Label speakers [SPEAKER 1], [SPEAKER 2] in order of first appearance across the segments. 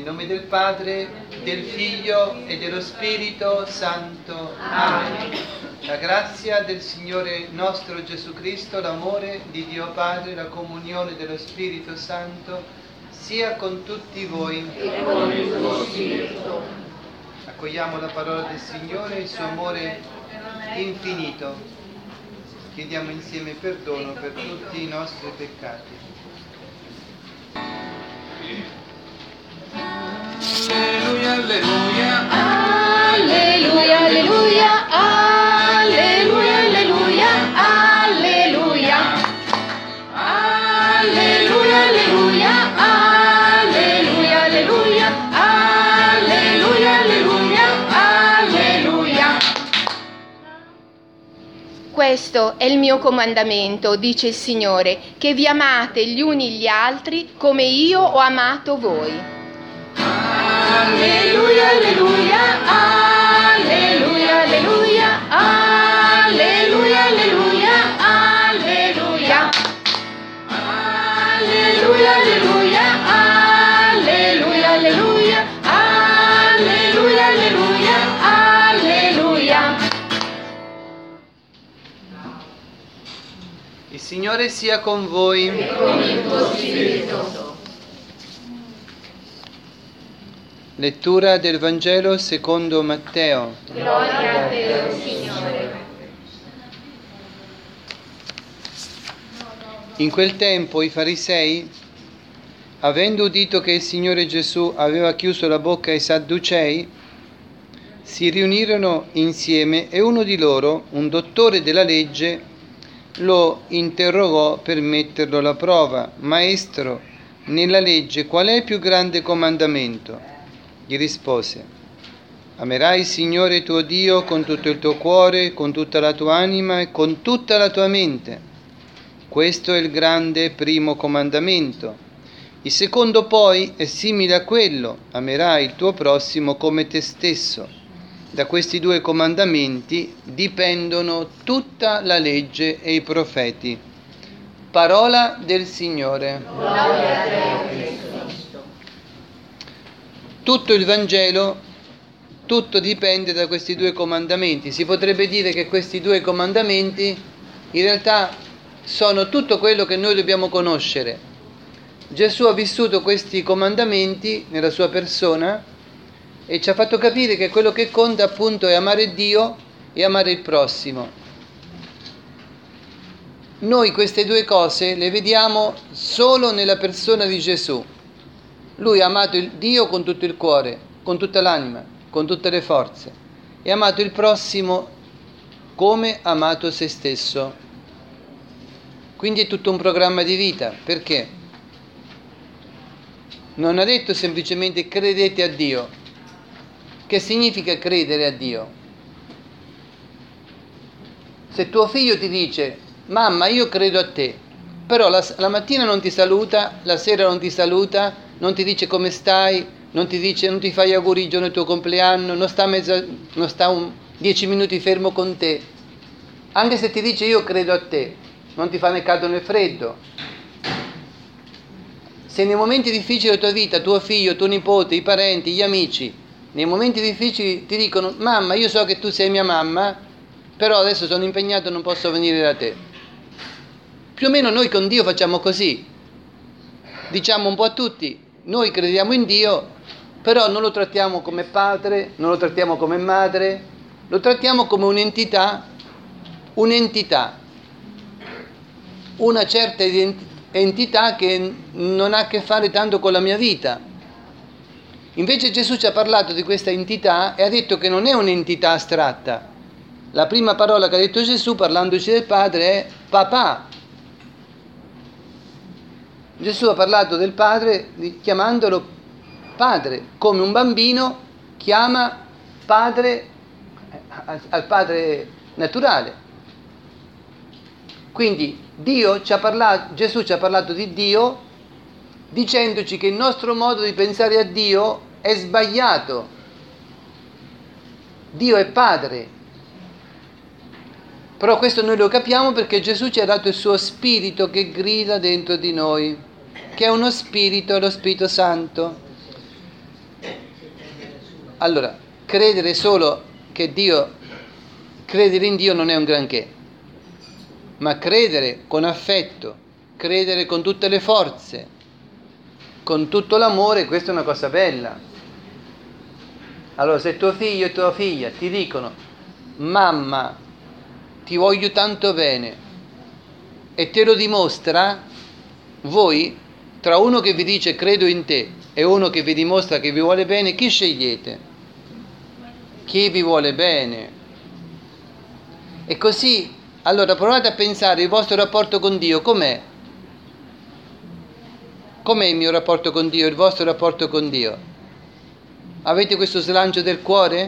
[SPEAKER 1] nome del Padre, del Figlio e dello Spirito Santo. Amen. La grazia del Signore nostro Gesù Cristo, l'amore di Dio Padre, la comunione dello Spirito Santo sia con tutti voi.
[SPEAKER 2] E con il tuo spirito.
[SPEAKER 1] Accogliamo la parola del Signore e il suo amore infinito. Chiediamo insieme perdono per tutti i nostri peccati.
[SPEAKER 3] Alleluia, alleluia.
[SPEAKER 2] Alleluia, alleluia. Alleluia, alleluia. Alleluia. Alleluia, alleluia. Alleluia, alleluia. Alleluia, alleluia. Alleluia.
[SPEAKER 4] Questo è il mio comandamento, dice il Signore, che vi amate gli uni gli altri come io ho amato voi.
[SPEAKER 2] Alleluia, alleluia. Alleluia, alleluia. Alleluia, alleluia. Alleluia. Alleluia, alleluia. Alleluia, alleluia. Alleluia, alleluia. Alleluia.
[SPEAKER 1] Il Signore sia con voi.
[SPEAKER 2] E con il tuo spirito.
[SPEAKER 1] Lettura del Vangelo secondo Matteo.
[SPEAKER 2] Gloria a te, Signore.
[SPEAKER 1] In quel tempo i farisei, avendo udito che il Signore Gesù aveva chiuso la bocca ai Sadducei, si riunirono insieme e uno di loro, un dottore della legge, lo interrogò per metterlo alla prova. Maestro, nella legge qual è il più grande comandamento? Gli rispose: amerai il Signore tuo Dio con tutto il tuo cuore, con tutta la tua anima e con tutta la tua mente. Questo è il grande primo comandamento. Il secondo poi è simile a quello: amerai il tuo prossimo come te stesso. Da questi due comandamenti dipendono tutta la legge e i profeti. Parola del Signore.
[SPEAKER 2] Gloria a te, Cristo.
[SPEAKER 1] Tutto il Vangelo, tutto dipende da questi due comandamenti. Si potrebbe dire che questi due comandamenti in realtà sono tutto quello che noi dobbiamo conoscere. Gesù ha vissuto questi comandamenti nella sua persona e ci ha fatto capire che quello che conta appunto è amare Dio e amare il prossimo. Noi queste due cose le vediamo solo nella persona di Gesù. Lui ha amato il Dio con tutto il cuore, con tutta l'anima, con tutte le forze, e ha amato il prossimo come ha amato se stesso. Quindi è tutto un programma di vita. Perché? Non ha detto semplicemente credete a Dio. Che significa credere a Dio? Se tuo figlio ti dice mamma io credo a te, però la mattina non ti saluta, la sera non ti saluta, non ti dice come stai, non ti fa gli auguri il giorno del tuo compleanno, non sta 10 minuti fermo con te, anche se ti dice io credo a te, non ti fa né caldo né freddo. Se nei momenti difficili della tua vita tuo figlio, tuo nipote, i parenti, gli amici, nei momenti difficili ti dicono mamma io so che tu sei mia mamma, però adesso sono impegnato, non posso venire da te. Più o meno noi con Dio facciamo così, diciamo un po' a tutti, noi crediamo in Dio, però non lo trattiamo come padre, non lo trattiamo come madre, lo trattiamo come un'entità, una certa entità che non ha a che fare tanto con la mia vita. Invece Gesù ci ha parlato di questa entità e ha detto che non è un'entità astratta. La prima parola che ha detto Gesù parlandoci del Padre è papà. Gesù ha parlato del Padre chiamandolo Padre, come un bambino chiama Padre al Padre naturale. Quindi Gesù ci ha parlato di Dio dicendoci che il nostro modo di pensare a Dio è sbagliato. Dio è Padre. Però questo noi lo capiamo perché Gesù ci ha dato il suo spirito che grida dentro di noi, che è uno spirito, lo Spirito Santo. Allora, credere solo che credere in Dio non è un granché, ma credere con affetto, credere con tutte le forze, con tutto l'amore, questa è una cosa bella. Allora, se tuo figlio e tua figlia ti dicono: mamma, ti voglio tanto bene, e te lo dimostra, voi, tra uno che vi dice credo in te e uno che vi dimostra che vi vuole bene, chi scegliete? Chi vi vuole bene. E così, allora provate a pensare il vostro rapporto con Dio com'è. Com'è il mio rapporto con Dio, il vostro rapporto con Dio? Avete questo slancio del cuore?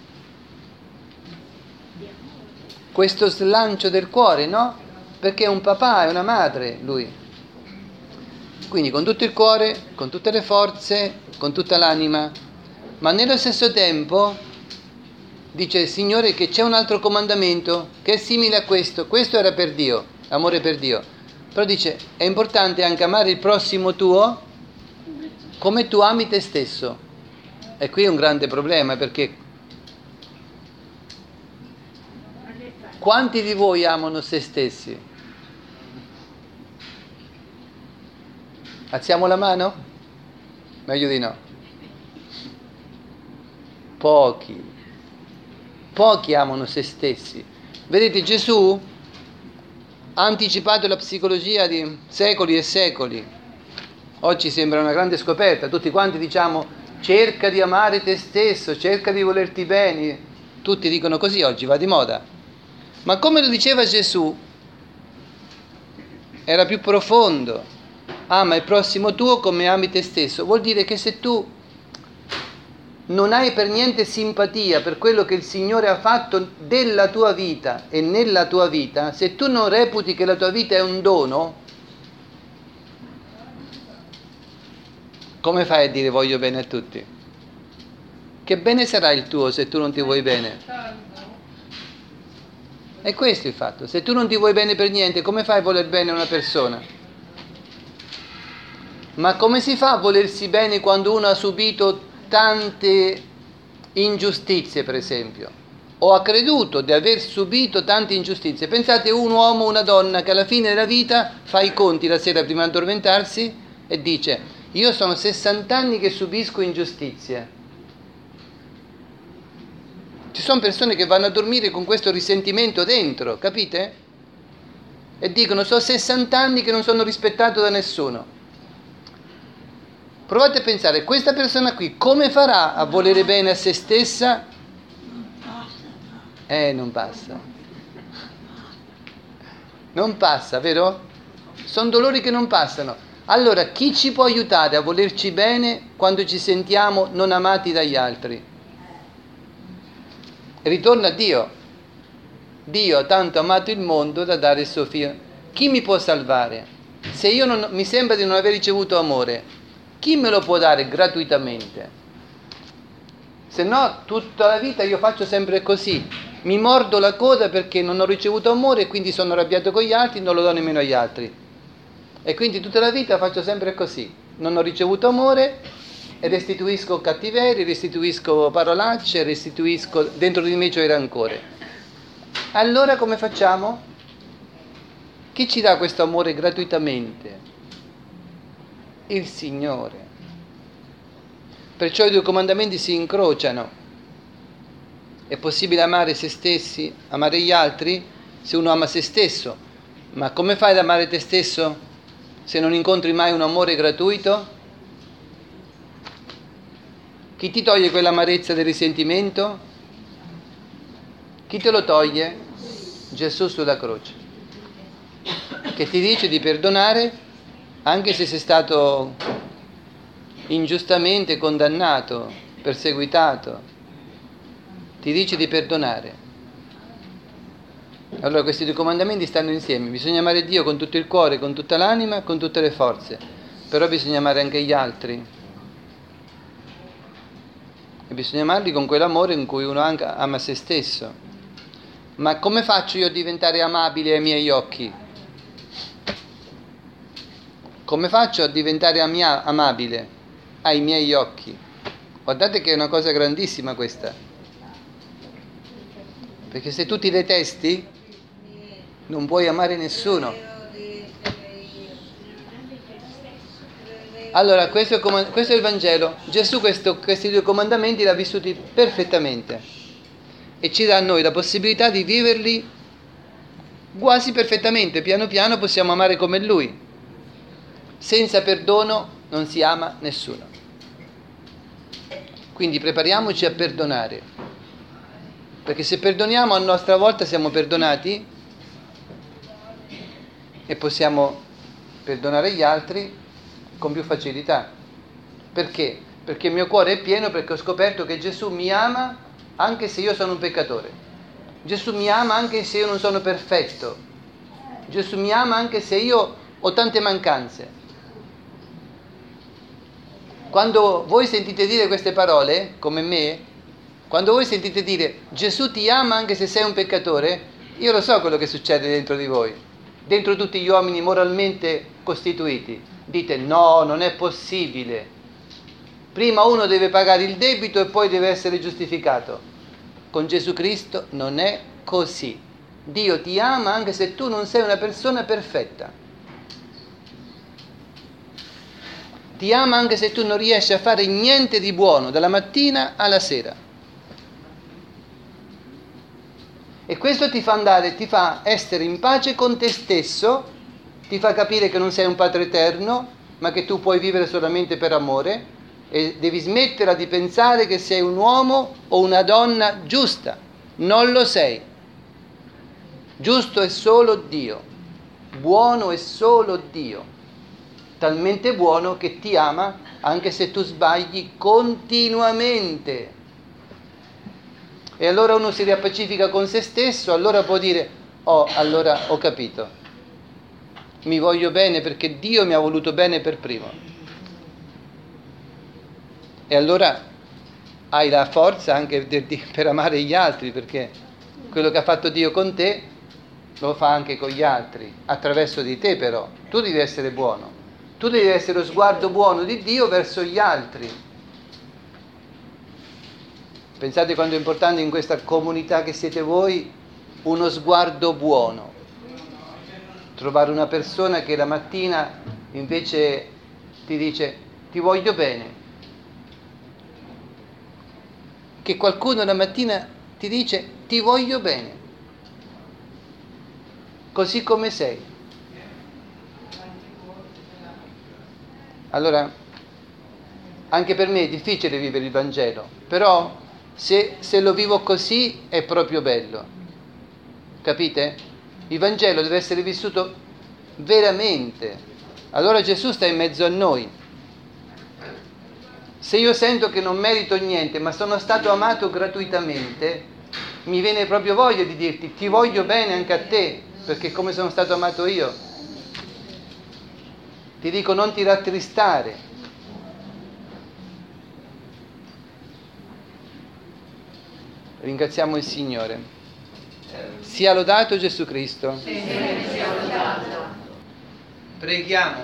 [SPEAKER 1] Questo slancio del cuore, no? Perché è un papà, è una madre, lui. Quindi con tutto il cuore, con tutte le forze, con tutta l'anima. Ma nello stesso tempo dice il Signore che c'è un altro comandamento che è simile a questo. Questo era per Dio, amore per Dio. Però dice, è importante anche amare il prossimo tuo come tu ami te stesso. E qui è un grande problema, perché quanti di voi amano se stessi? Alziamo la mano? Meglio di no. Pochi amano se stessi. Vedete, Gesù ha anticipato la psicologia di secoli e secoli. Oggi sembra una grande scoperta, tutti quanti diciamo cerca di amare te stesso, cerca di volerti bene, tutti dicono così oggi, va di moda. Ma come lo diceva Gesù, era più profondo. Ama il prossimo tuo come ami te stesso. Vuol dire che se tu non hai per niente simpatia per quello che il Signore ha fatto della tua vita e nella tua vita, se tu non reputi che la tua vita è un dono, come fai a dire voglio bene a tutti? Che bene sarà il tuo se tu non ti vuoi bene? È questo il fatto. Se tu non ti vuoi bene per niente, come fai a voler bene a una persona? Ma come si fa a volersi bene quando uno ha subito tante ingiustizie, per esempio, o ha creduto di aver subito tante ingiustizie? Pensate un uomo o una donna che alla fine della vita fa i conti la sera prima di addormentarsi e dice: io sono 60 anni che subisco ingiustizie. Ci sono persone che vanno a dormire con questo risentimento dentro, capite? E dicono: sono 60 anni che non sono rispettato da nessuno. Provate a pensare, questa persona qui come farà a volere bene a se stessa? Non passa. Non passa, vero? Sono dolori che non passano. Allora, chi ci può aiutare a volerci bene quando ci sentiamo non amati dagli altri? Ritorna a Dio. Dio ha tanto amato il mondo da dare il suo figlio. Chi mi può salvare? Se io non, mi sembra di non aver ricevuto amore, chi me lo può dare gratuitamente? Se no, tutta la vita io faccio sempre così. Mi mordo la coda perché non ho ricevuto amore e quindi sono arrabbiato con gli altri, non lo do nemmeno agli altri. E quindi tutta la vita faccio sempre così. Non ho ricevuto amore e restituisco cattiveria, restituisco parolacce, restituisco, dentro di me c'è il rancore. Allora come facciamo? Chi ci dà questo amore gratuitamente? Il Signore. Perciò i due comandamenti si incrociano. È possibile amare se stessi, amare gli altri, se uno ama se stesso. Ma come fai ad amare te stesso se non incontri mai un amore gratuito? Chi ti toglie quell'amarezza del risentimento? Chi te lo toglie? Gesù sulla croce, che ti dice di perdonare anche se sei stato ingiustamente condannato, perseguitato. Ti dice di perdonare. Allora questi due comandamenti stanno insieme. Bisogna amare Dio con tutto il cuore, con tutta l'anima, con tutte le forze. Però bisogna amare anche gli altri. E bisogna amarli con quell'amore in cui uno anche ama se stesso. Ma come faccio io a diventare amabile ai miei occhi? Come faccio a diventare amabile ai miei occhi? Guardate che è una cosa grandissima questa. Perché se tu ti detesti, non puoi amare nessuno. Allora, questo è il Vangelo. Gesù questi 2 comandamenti li ha vissuti perfettamente e ci dà a noi la possibilità di viverli quasi perfettamente. Piano piano possiamo amare come Lui. Senza perdono non si ama nessuno. Quindi prepariamoci a perdonare, perché se perdoniamo a nostra volta siamo perdonati e possiamo perdonare gli altri con più facilità. Perché? Perché il mio cuore è pieno, perché ho scoperto che Gesù mi ama anche se io sono un peccatore. Gesù mi ama anche se io non sono perfetto. Gesù mi ama anche se io ho tante mancanze. Quando voi sentite dire queste parole, come me, quando voi sentite dire Gesù ti ama anche se sei un peccatore, io lo so quello che succede dentro di voi, dentro tutti gli uomini moralmente costituiti. Dite no, non è possibile. Prima uno deve pagare il debito e poi deve essere giustificato. Con Gesù Cristo non è così. Dio ti ama anche se tu non sei una persona perfetta. Ti ama anche se tu non riesci a fare niente di buono dalla mattina alla sera. E questo ti fa andare, ti fa essere in pace con te stesso, ti fa capire che non sei un Padre eterno, ma che tu puoi vivere solamente per amore, e devi smetterla di pensare che sei un uomo o una donna giusta. Non lo sei. Giusto è solo Dio. Buono è solo Dio. Talmente buono che ti ama anche se tu sbagli continuamente. E allora uno si riappacifica con se stesso, allora può dire, allora ho capito. Mi voglio bene perché Dio mi ha voluto bene per primo. E allora hai la forza anche per amare gli altri, perché quello che ha fatto Dio con te lo fa anche con gli altri, attraverso di te però. Tu devi essere buono. Tu devi essere lo sguardo buono di Dio verso gli altri. Pensate quanto è importante in questa comunità che siete voi uno sguardo buono. Trovare una persona che la mattina invece ti dice ti voglio bene. Che qualcuno la mattina ti dice ti voglio bene. Così come sei. Allora, anche per me è difficile vivere il Vangelo, però se lo vivo così è proprio bello. Capite? Il Vangelo deve essere vissuto veramente. Allora Gesù sta in mezzo a noi. Se io sento che non merito niente, ma sono stato amato gratuitamente, mi viene proprio voglia di dirti ti voglio bene anche a te, perché come sono stato amato io. Ti dico non ti rattristare. Ringraziamo il Signore. Sia lodato Gesù Cristo.
[SPEAKER 2] Sia lodato.
[SPEAKER 1] Preghiamo.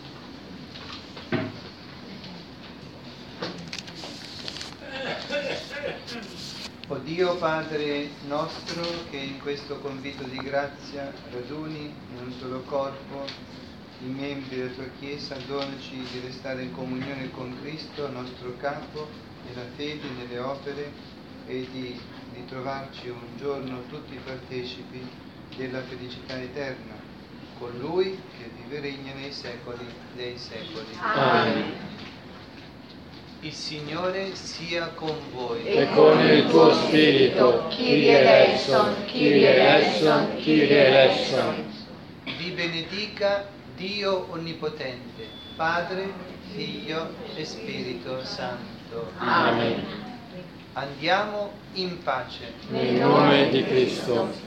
[SPEAKER 1] O Dio Padre nostro, che in questo convito di grazia raduni in un solo corpo i membri della tua Chiesa, donaci di restare in comunione con Cristo, nostro Capo, nella fede, nelle opere, e di trovarci un giorno tutti partecipi della felicità eterna, con Lui che vive e regna nei secoli dei secoli.
[SPEAKER 2] Amen.
[SPEAKER 1] Il Signore sia con voi.
[SPEAKER 2] E con il tuo spirito. Kyrie eleison, Kyrie eleison, Kyrie eleison.
[SPEAKER 1] Vi benedica Dio Onnipotente, Padre, Figlio e Spirito Santo.
[SPEAKER 2] Amen.
[SPEAKER 1] Andiamo in pace.
[SPEAKER 2] Nel nome di Cristo.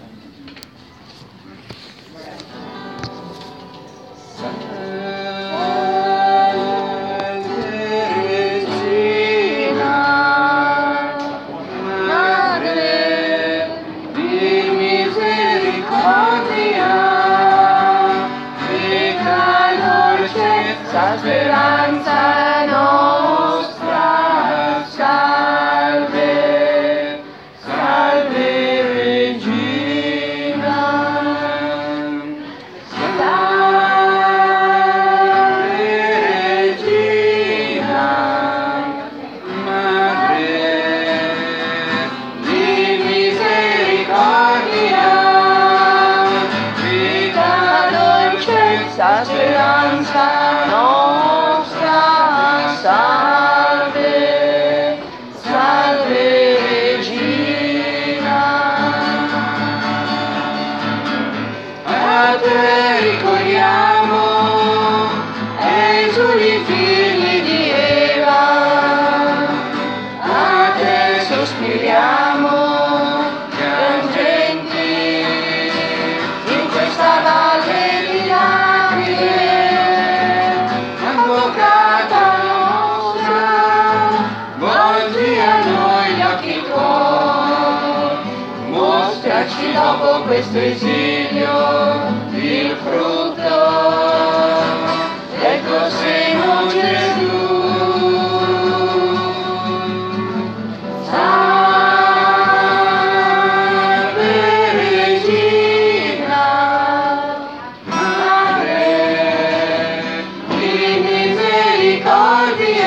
[SPEAKER 4] Speranza nostra,
[SPEAKER 3] te ricordiamo, esuli figli di Eva, a te sospiriamo, piangenti, in questa valle di lacrime, avvocata nostra, volgi a noi gli occhi tuoi, mostraci dopo questo esilio il frutto del tuo seno, Gesù. Salve Regina, Madre di misericordia,